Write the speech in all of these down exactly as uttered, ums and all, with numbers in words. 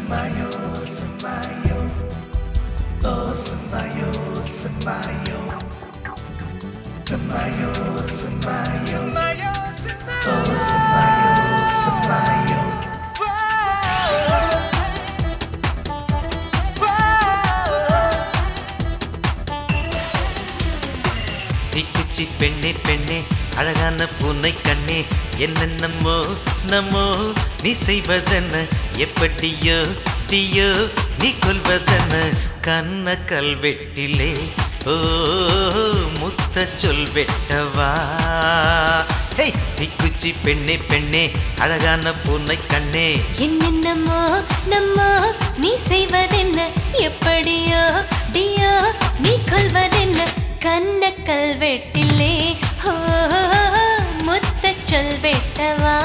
Semayo, semayo, oh semayo, semayo, semayo, semayo, oh semayo, semayo. தீக்குச்சி பெண்ணே பெண்ணே அழகான பூனை கண்ணே என்னென்னமோ நம்மோ நீ செய்வதென்ன எப்படியோ தீயோ நீ கொள்வதென்ன கண்ண கல்வெட்டிலே ஓ முத்த சொல் வெட்டவா ஹே தீக்குச்சி பெண்ணே பெண்ணே அழகான பூனை கண்ணே என்னென்னமோ நம்மோ நீ செய்வதென்ன எப்படியோ டியோ நீ கொள்வதென்ன கண்ண கல்வெட்டிலே ஹோ முத்த சொல் வெட்டவா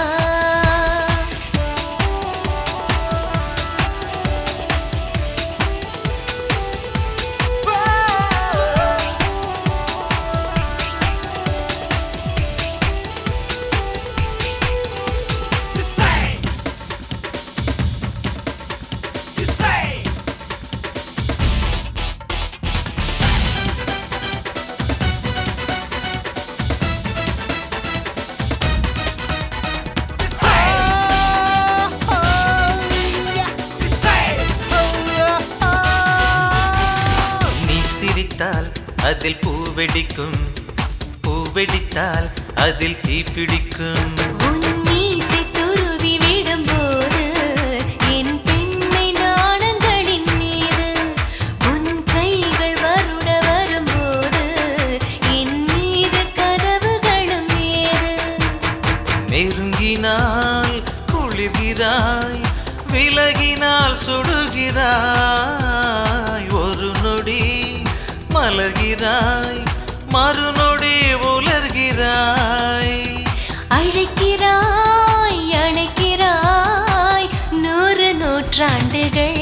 சிரித்தால் அதில் பூவெடிக்கும் பூவெடித்தால் அதில் தீப்பிடிக்கும் உன் மீசை துருவி விடும்போது என் பெண்மை நாணங்களின் மீது உன் கைகள் வருட வரும்போது என் மீது கதவுகளும் ஏது நெருங்கினால் குளிர்கிறாய் விலகினால் சுடுகிறாய் ஒரு நொடி மலர்கிறாய் மறுநொடி உலர்கிறாய் அழைக்கிறாய் அழைக்கிறாய் நூறு நூற்றாண்டுகள்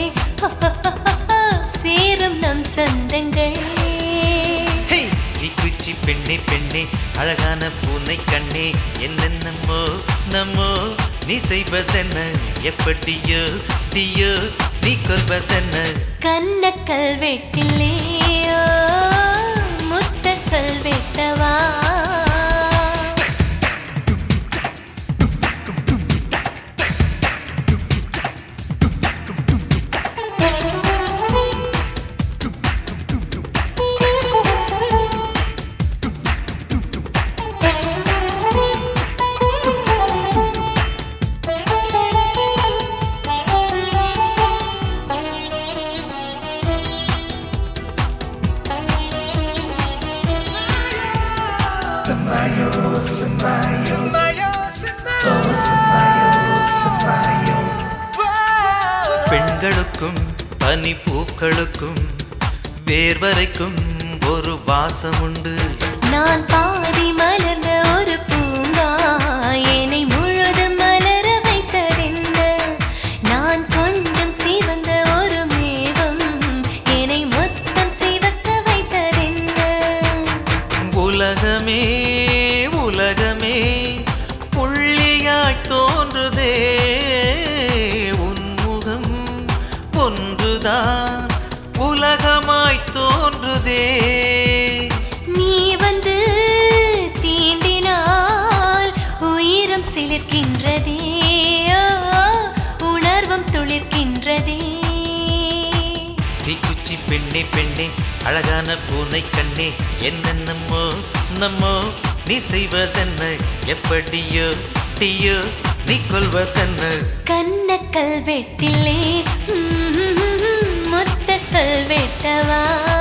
சேரும் நம் சொந்தங்கள் தீக்குச்சி பெண்ணே பெண்ணே அழகான பூனை கண்ணே என்னென்னமோ நம்மோ நீ செய்வதென்ன எப்படியோ தீயோ நீ கொள்வதென்ன கண்ண கல்வெட்டிலே முத்த சொல் வெட்டவா Semayo, semayo, oh semayo, semayo. பெண்களுக்கும் பனி பூக்களுக்கும் வேர்வரைக்கும் ஒரு வாசம் உண்டு நான் பாதி மலர்ந்த ஒரு பூங்கா என்னை முழுதும் மலர வைத்ததென்ன நான் கொஞ்சம் சிவந்த ஒரு மேகம் என்னை மொத்தம் சிவக்க வைத்ததென்ன உலகமே உலகமே புள்ளியாய் தோன்றுதே உன்முகம் ஒன்றுதான் உலகமாய் தோன்றுதே நீ வந்து தீண்டினால் உயிரம் சிலிர்க்கின்றதே உணர்வும் துளிர்க்கின்றதே தீக்குச்சி பெண்ணே பெண்ணே அழகான பூனை கண்ணே என்னென்னமோ நம்மோ நீ செய்வதென்ன எப்படியோ தீயோ நீ கொள்வதென்ன கண்ண கல்வெட்டிலே முத்த சொல் வெட்டவா